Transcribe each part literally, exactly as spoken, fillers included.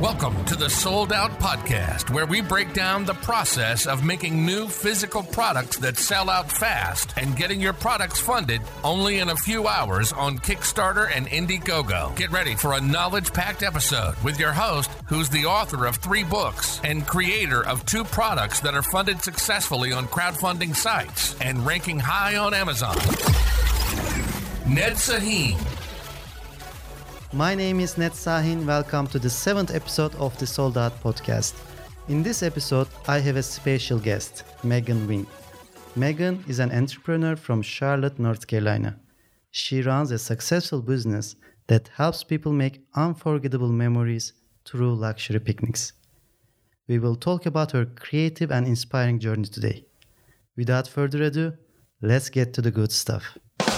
Welcome to the Sold Out Podcast, where we break down the process of making new physical products that sell out fast and getting your products funded only in a few hours on Kickstarter and Indiegogo. Get ready for a knowledge-packed episode with your host, who's the author of three books and creator of two products that are funded successfully on crowdfunding sites and ranking high on Amazon. Ned Sahin. My name is Ned Sahin. Welcome to the seventh episode of the Sold Out Podcast. In this episode, I have a special guest, Megan Wing. Megan is an entrepreneur from Charlotte, North Carolina. She runs a successful business that helps people make unforgettable memories through luxury picnics. We will talk about her creative and inspiring journey today. Without further ado, let's get to the good stuff.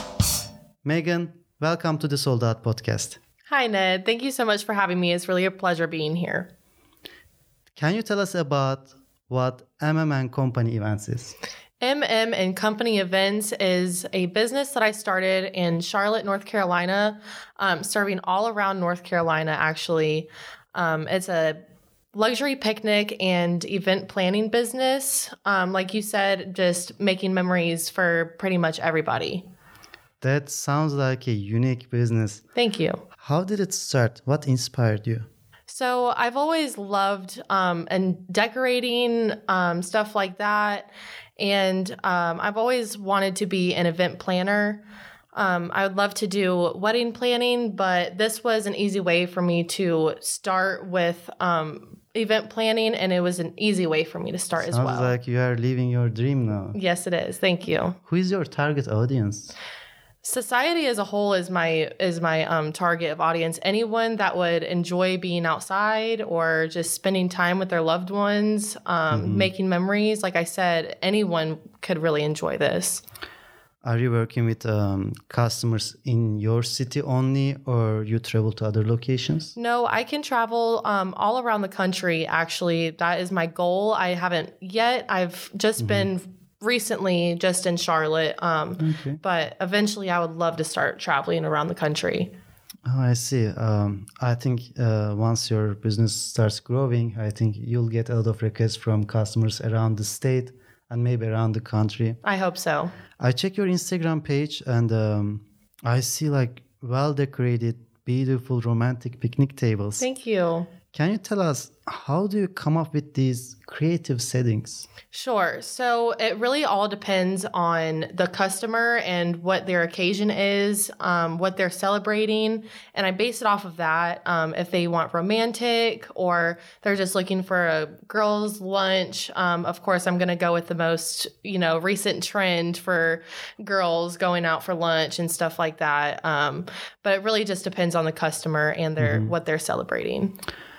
Megan, welcome to the Sold Out Podcast. Hi, Ned. Thank you so much for having me. It's really a pleasure being here. Can you tell us about what M M and Company Events is? M M and Company Events is a business that I started in Charlotte, North Carolina, um, serving all around North Carolina, actually. Um, it's a luxury picnic and event planning business. Um, like you said, just making memories for pretty much everybody. That sounds like a unique business. Thank you. How did it start? What inspired you? So I've always loved um, and decorating, um, stuff like that. And um, I've always wanted to be an event planner. Um, I would love to do wedding planning, but this was an easy way for me to start with um, event planning, and it was an easy way for me to start Sounds as well. Sounds like you are living your dream now. Yes, it is. Thank you. Who is your target audience? Society as a whole is my is my um, target of audience. Anyone that would enjoy being outside or just spending time with their loved ones, um, mm-hmm. making memories. Like I said, anyone could really enjoy this. Are you working with um, customers in your city only, or you travel to other locations? No, I can travel um, all around the country, actually. That is my goal. I haven't yet. I've just mm-hmm. been recently just in Charlotte, um, okay. but eventually I would love to start traveling around the country. Oh, I see. Um, I think uh, once your business starts growing, I think you'll get a lot of requests from customers around the state and maybe around the country. I hope so. I check your Instagram page and um, I see like well-decorated, beautiful, romantic picnic tables. Thank you. Can you tell us, how do you come up with these creative settings? Sure. So it really all depends on the customer and what their occasion is, um, what they're celebrating. And I base it off of that. Um, if they want romantic or they're just looking for a girls' lunch, um, of course, I'm going to go with the most, you know, recent trend for girls going out for lunch and stuff like that. Um, but it really just depends on the customer and their mm-hmm. what they're celebrating.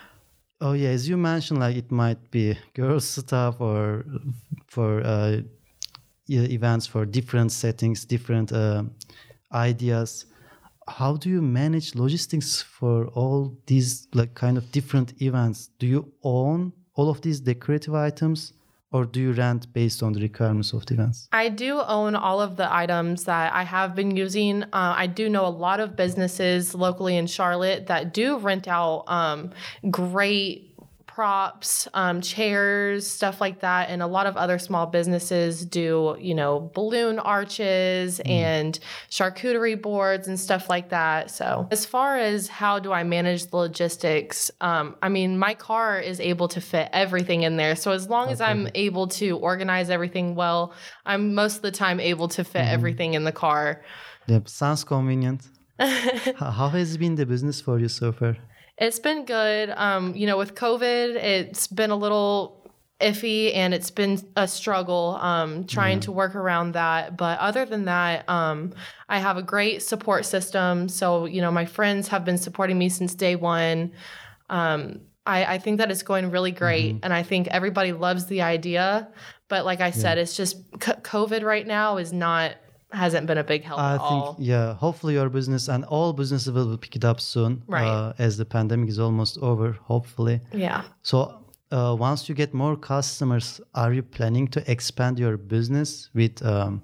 Oh yeah, as you mentioned, like it might be girls stuff or for uh, events for different settings, different uh, ideas. How do you manage logistics for all these like kind of different events? Do you own all of these decorative items, or do you rent based on the requirements of the events? I do own all of the items that I have been using. Uh, I do know a lot of businesses locally in Charlotte that do rent out um, great props, um, chairs, stuff like that. And a lot of other small businesses do, you know, balloon arches mm. and charcuterie boards and stuff like that. So as far as how do I manage the logistics, um, I mean, my car is able to fit everything in there. So as long okay. as I'm able to organize everything well, I'm most of the time able to fit mm. everything in the car. Yep, sounds convenient. How has been the business for you so far? It's been good. Um, you know, with COVID, it's been a little iffy and it's been a struggle um, trying yeah. to work around that. But other than that, um, I have a great support system. So, you know, my friends have been supporting me since day one. Um, I, I think that it's going really great. Mm-hmm. And I think everybody loves the idea. But like I said, yeah. it's just c- COVID right now is not hasn't been a big help I at think, all. Yeah, hopefully your business and all businesses will pick it up soon, right. uh, as the pandemic is almost over, hopefully. Yeah. So uh, once you get more customers, are you planning to expand your business with um,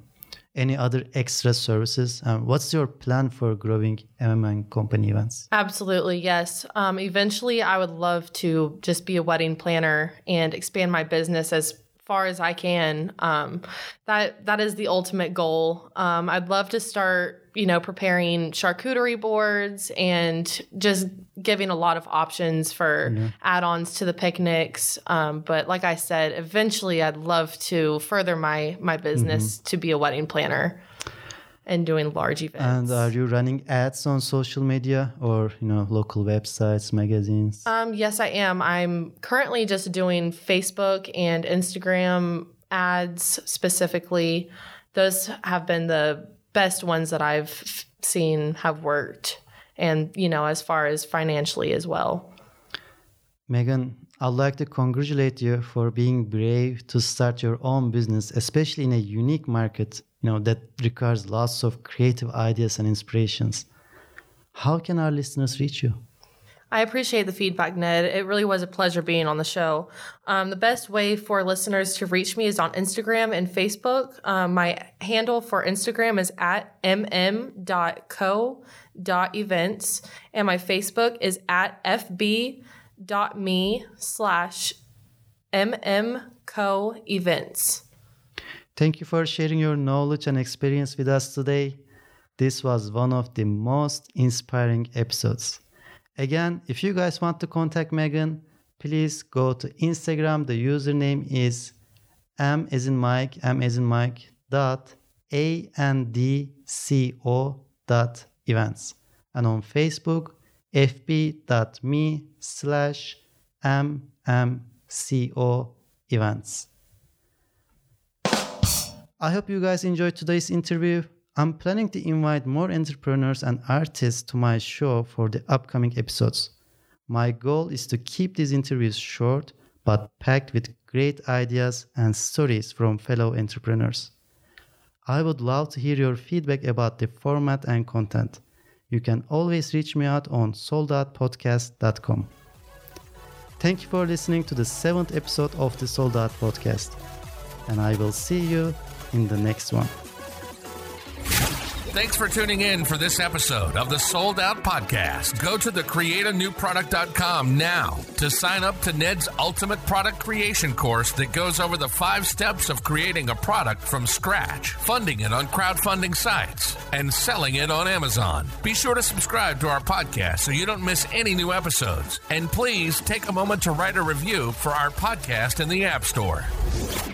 any other extra services? Um, what's your plan for growing M M and Company events? Absolutely, yes. Um, eventually, I would love to just be a wedding planner and expand my business as far as I can. Um, that that is the ultimate goal. Um, I'd love to start, you know, preparing charcuterie boards and just giving a lot of options for yeah. add-ons to the picnics. Um, but like I said, eventually I'd love to further my my business mm-hmm. to be a wedding planner and doing large events. And are you running ads on social media or, you know, local websites, magazines? Um, yes, I am. I'm currently just doing Facebook and Instagram ads specifically. Those have been the best ones that I've seen have worked. And, you know, as far as financially as well. Megan, I'd like to congratulate you for being brave to start your own business, especially in a unique market, you know, that requires lots of creative ideas and inspirations. How can our listeners reach you? I appreciate the feedback, Ned. It really was a pleasure being on the show. Um, the best way for listeners to reach me is on Instagram and Facebook. Um, my handle for Instagram is at m m dot co dot events, and my Facebook is at f b dot m e slash m m co events. Thank you for sharing your knowledge and experience with us today. This was one of the most inspiring episodes. Again, if you guys want to contact Megan, please go to Instagram. The username is m as in Mike, m as in Mike, dot a n d c o dot events. And on Facebook, f b dot m e slash m m c o events. I hope you guys enjoyed today's interview. I'm planning to invite more entrepreneurs and artists to my show for the upcoming episodes. My goal is to keep these interviews short, but packed with great ideas and stories from fellow entrepreneurs. I would love to hear your feedback about the format and content. You can always reach me out on sold out podcast dot com. Thank you for listening to the seventh episode of the Sold Out Podcast, and I will see you in the next one. Thanks for tuning in for this episode of the Sold Out Podcast. Go to the create a new product dot com now to sign up to Ned's Ultimate Product Creation course that goes over the five steps of creating a product from scratch, funding it on crowdfunding sites, and selling it on Amazon. Be sure to subscribe to our podcast so you don't miss any new episodes. And please take a moment to write a review for our podcast in the App Store.